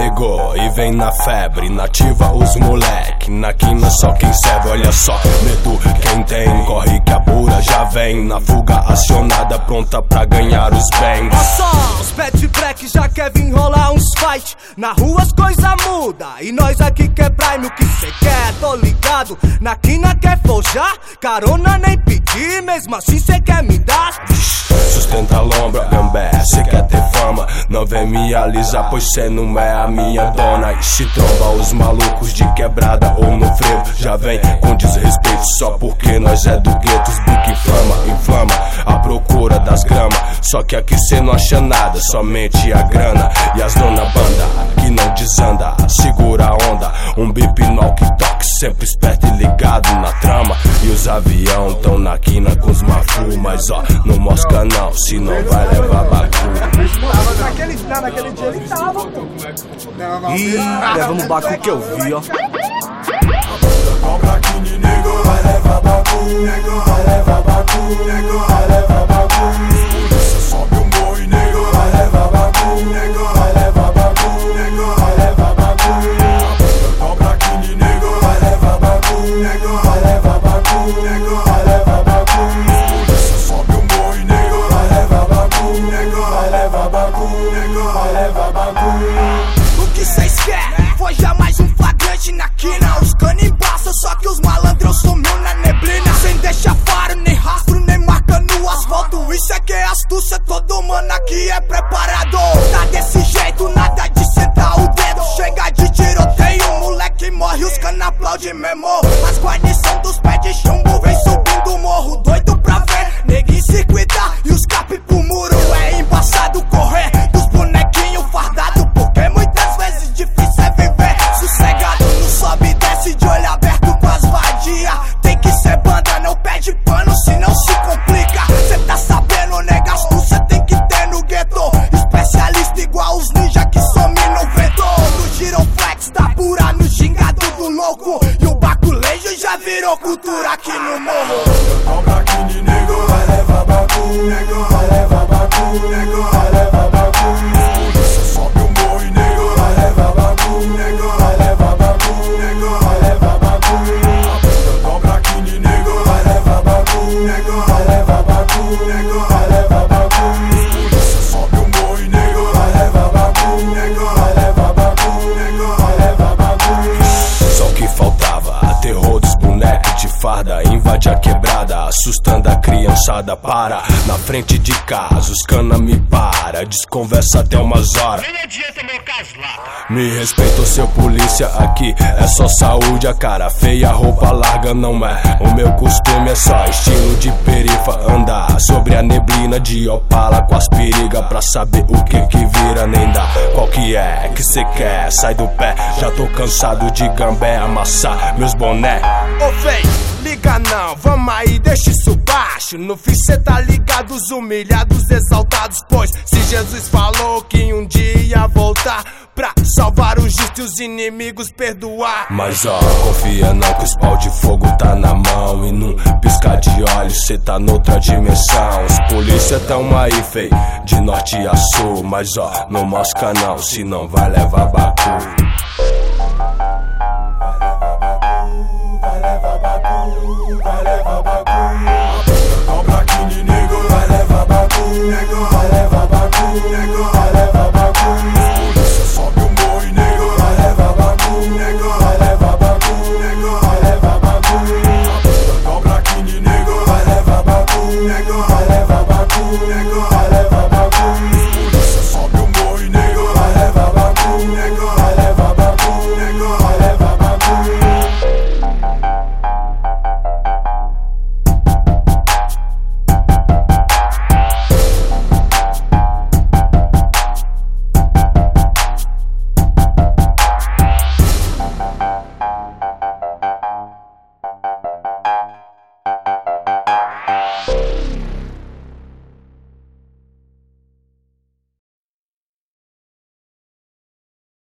ligou e vem na febre, nativa os moleque, na quina só quem serve, olha só, medo quem tem, corre que a bura já vem, na fuga acionada, pronta pra ganhar os bens. Olha só, os pet black já quer vir rolar uns fight, na rua as coisa muda, e nós aqui quer prime, o que cê quer, tô ligado, na quina quer forjar, carona nem pedir, mesmo assim cê quer me dar. Sustenta a lombra, gambé, cê quer ter fama, não vem me alisar, pois cê não é a minha dona. E se tromba os malucos de quebrada ou no frevo, já vem com desrespeito, só porque nós é do gueto. Os bico inflama a procura das gramas, só que aqui cê não acha nada, somente a grana. E as dona banda, que não desanda, segura a onda, um bip no walkie-talkie, sempre esperto e ligado na trama. E os avião tão na quina com os mafu, mas ó, não mosca não, senão vai levar Naquele dia ele tava, pô. Ih, levamos o bacu que eu vi, ó. Cobra aqui, nego, vai levar bacu, nego, vai levar bacu, nego, vai levar bacu. Polícia sobe o morro e nego, vai levar bacu, nego, vai levar bacu, nego, vai levar bacu. Cobra aqui, nego, vai levar bacu, nego, vai levar bacu, nego, vai levar bacu. Polícia sobe o morro e nego, vai levar bacu, nego, vai levar bacu, nego, vai levar bacu. O que cês quer? Foi já mais um flagrante na quina. Os cana embaçam, só que os malandros sumiu na neblina. Sem deixar faro, nem rastro, nem marca no asfalto. Isso é que é astúcia, todo mano aqui é preparado. Tá desse jeito, nada de sentar o dedo. Chega de tiroteio, moleque morre, os cana aplaudem mesmo. As guarnição dos pés de chumbo vem subindo o morro, doido pra ver neguinho circuitar e os cap pro muro. É embaçado correr dos bonequinhos fardados, porque muitas vezes difícil é viver sossegado. Não sobe e desce de olho aberto com as vadia. Tem que ser banda, não pede pano, senão se complica. Cê tá sabendo, nega, astúcia tem que ter no gueto. Especialista igual os ninja que some no vento. No giroflex tá pura no gingado do louco, e o baculejo já virou cultura aqui no morro. Cobra aqui, nego, vai levar bacu, nego, vai levar bacu, nego, vai levar bacu. Polícia sobe o morro e nego, vai levar bacu, nego, vai levar bacu, nego, vai levar bacu. Cobra aqui, nego, vai levar bacu, nego, vai levar bacu, nego, vai levar bacu. Polícia sobe o morro e nego, vai levar bacu, nego, vai levar bacu, nego, vai levar bacu. Só o que faltava, terror dos bonecos de farda, invade a quebrada, assustando a criançada. Para na frente de casa, os cana me para, desconversa até umas horas. Nem adianta meu caso lá. Me respeita, seu polícia, aqui é só saúde. A cara feia, roupa larga não é o meu costume, é só estilo de perifa. Andar sobre a neblina de Opala com as perigas, pra saber o que vira, nem dá. Qual que é que cê quer? Sai do pé, já tô cansado de gambé amassar meus boné. Ô véi, liga não, vamos aí, deixa isso baixo. No fim cê tá ligado, os humilhados, exaltados. Pois se Jesus falou que um dia ia voltar pra salvar o justo e os inimigos perdoar. Mas ó, confia não que os pau de fogo tá na mão, e num piscar de olhos cê tá noutra dimensão. Os polícia tão aí, fei, de norte a sul, mas ó, não mosca não, senão vai levar bacu.